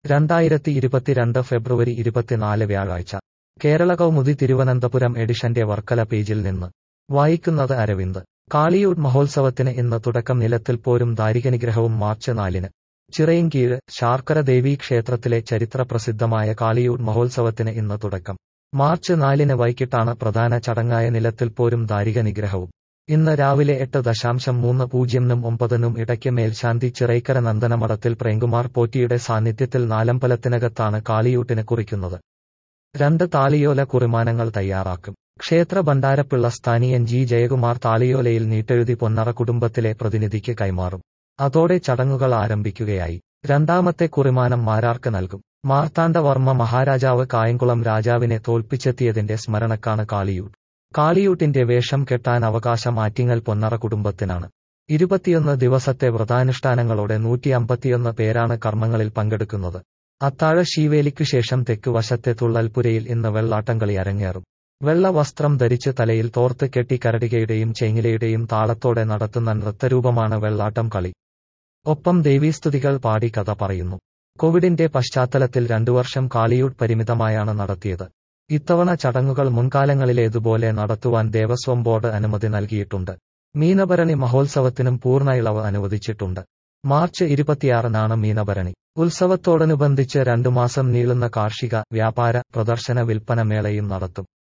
2022 ഫെബ്രുവരി 24 വ്യാഴാഴ്ച കേരള കൗമുദി തിരുവനന്തപുരം എഡിഷന്റെ വർക്കല പേജിൽ നിന്ന് വായിക്കുന്നത് അരവിന്ദ്. കാളിയൂട്ട് മഹോത്സവത്തിന് ഇന്ന് തുടക്കം. നിലത്തിൽ പോരും ദാരികനിഗ്രഹവും മാർച്ച് 4-ന്. ചിറയിൻകീഴ് ശാർക്കര ദേവീ ക്ഷേത്രത്തിലെ ചരിത്ര പ്രസിദ്ധമായ കാളിയൂട്ട് മഹോത്സവത്തിന് ഇന്ന് തുടക്കം. മാർച്ച് 4-ന് വൈകിട്ടാണ് പ്രധാന ചടങ്ങായ നിലത്തിൽ പോരും ദാരിക നിഗ്രഹവും. ഇന്ന് രാവിലെ 8:30-നും 9-നും ഇടയ്ക്ക് മേൽശാന്തി ചിറൈക്കര നന്ദനമഠത്തിൽ പ്രേംകുമാർ പോറ്റിയുടെ സാന്നിധ്യത്തിൽ നാലമ്പലത്തിനകത്താണ് കാളിയൂട്ടിന് കുറിക്കുന്നത്. 2 താളിയോല കുറിമാനങ്ങൾ തയ്യാറാക്കും. ക്ഷേത്ര ഭണ്ഡാരപ്പിള്ള സ്ഥാനീയൻ ജി ജയകുമാർ താളിയോലയിൽ നീട്ടെഴുതി പൊന്നറ കുടുംബത്തിലെ പ്രതിനിധിക്ക് കൈമാറും. അതോടെ ചടങ്ങുകൾ ആരംഭിക്കുകയായി. 2ാമത്തെ കുറിമാനം മാരാർക്ക് നൽകും. മാർത്താണ്ഡവർമ്മ മഹാരാജാവ് കായംകുളം രാജാവിനെ തോൽപ്പിച്ചെത്തിയതിന്റെ സ്മരണക്കാണ് കാളിയൂട്ട്. കാളിയൂട്ടിന്റെ വേഷം കെട്ടാൻ അവകാശം ആറ്റിങ്ങൽ പൊന്നറ കുടുംബത്തിനാണ്. 21 ദിവസത്തെ വ്രതാനുഷ്ഠാനങ്ങളോടെ 151 പേരാണ് കർമ്മങ്ങളിൽ പങ്കെടുക്കുന്നത്. അത്താഴ ശീവേലിക്കുശേഷം തെക്ക് വശത്തെ തുള്ളൽപുരയിൽ ഇന്ന് വെള്ളാട്ടംകളി അരങ്ങേറും. വെള്ള വസ്ത്രം ധരിച്ച് തലയിൽ തോർത്ത് കെട്ടി കരടികയുടെയും ചേങ്ങിലയുടെയും താളത്തോടെ നടത്തുന്ന നൃത്തരൂപമാണ് വെള്ളാട്ടം കളി. ഒപ്പം ദേവീസ്തുതികൾ പാടി കഥ പറയുന്നു. കോവിഡിന്റെ പശ്ചാത്തലത്തിൽ 2 വർഷം കാളിയൂട്ട് പരിമിതമായാണ് നടത്തിയത്. ഇത്തവണ ചടങ്ങുകൾ മുൻകാലങ്ങളിലേതുപോലെ നടത്തുവാൻ ദേവസ്വം ബോർഡ് അനുമതി നൽകിയിട്ടുണ്ട്. മീനഭരണി മഹോത്സവത്തിനും പൂർണ്ണ ഇളവ് അനുവദിച്ചിട്ടുണ്ട്. മാർച്ച് 26-നാണ് മീനഭരണി. ഉത്സവത്തോടനുബന്ധിച്ച് 2 മാസം നീളുന്ന കാർഷിക, വ്യാപാര, പ്രദർശന വിൽപ്പന മേളയും നടത്തും.